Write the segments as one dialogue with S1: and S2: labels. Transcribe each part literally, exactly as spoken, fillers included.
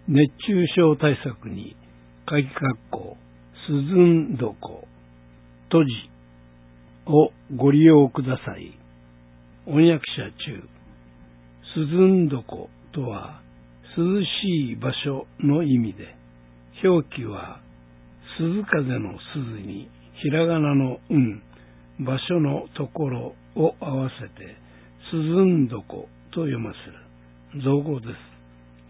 S1: 熱中症対策に鍵括弧涼んどこ閉じをご利用ください。翻訳者中、涼んどことは涼しい場所の意味で、表記は涼風の涼にひらがなのうん場所のところを合わせて涼んどこと読ませる造語です。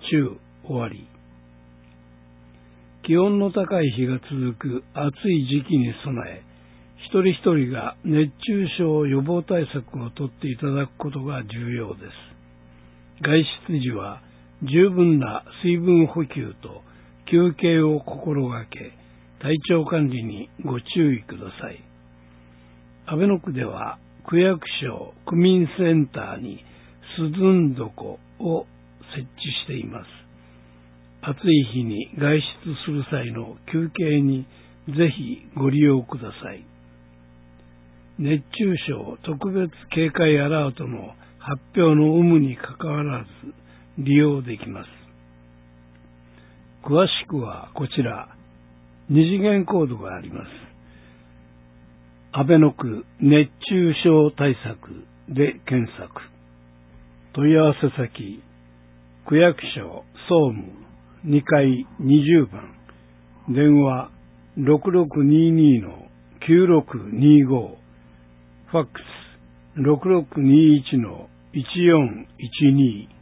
S1: 中終わり。気温の高い日が続く暑い時期に備え、一人一人が熱中症予防対策をとっていただくことが重要です。外出時は十分な水分補給と休憩を心がけ、体調管理にご注意ください。阿倍野区では区役所区民センターに涼んどこを設置しています。暑い日に外出する際の休憩にぜひご利用ください。熱中症特別警戒アラートの発表の有無にかかわらず利用できます。詳しくはこちら、二次元コードがあります。阿倍野区熱中症対策で検索。問い合わせ先、区役所総務にかいにじゅうばん、電話ろくろくにーにーのきゅうろくにーご、ファックスろくろくにーいちのいちよんいちにー